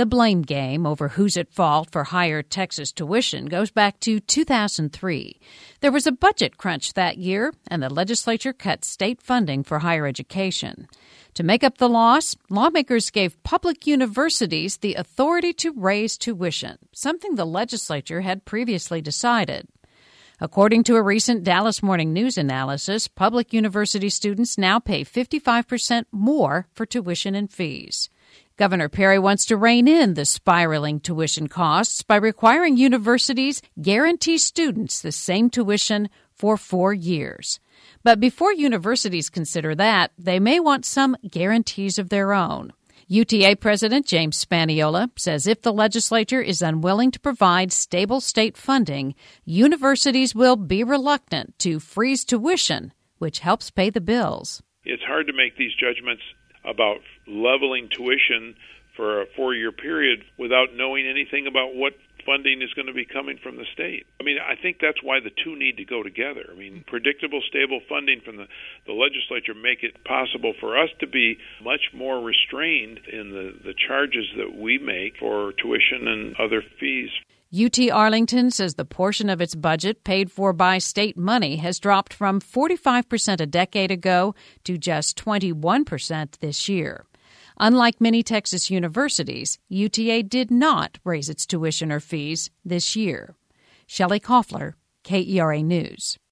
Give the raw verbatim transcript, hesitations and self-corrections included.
The blame game over who's at fault for higher Texas tuition goes back to two thousand three. There was a budget crunch that year, and the legislature cut state funding for higher education. To make up the loss, lawmakers gave public universities the authority to raise tuition, something the legislature had previously decided. According to a recent Dallas Morning News analysis, public university students now pay fifty-five percent more for tuition and fees. Governor Perry wants to rein in the spiraling tuition costs by requiring universities guarantee students the same tuition for four years. But before universities consider that, they may want some guarantees of their own. U T A President James Spaniola says if the legislature is unwilling to provide stable state funding, universities will be reluctant to freeze tuition, which helps pay the bills. It's hard to make these judgments about leveling tuition for a four-year period without knowing anything about what funding is going to be coming from the state. I mean, I think that's why the two need to go together. I mean, predictable, stable funding from the, the legislature make it possible for us to be much more restrained in the, the charges that we make for tuition and other fees. U T Arlington says the portion of its budget paid for by state money has dropped from forty-five percent a decade ago to just twenty-one percent this year. Unlike many Texas universities, U T A did not raise its tuition or fees this year. Shelley Koffler, K E R A News.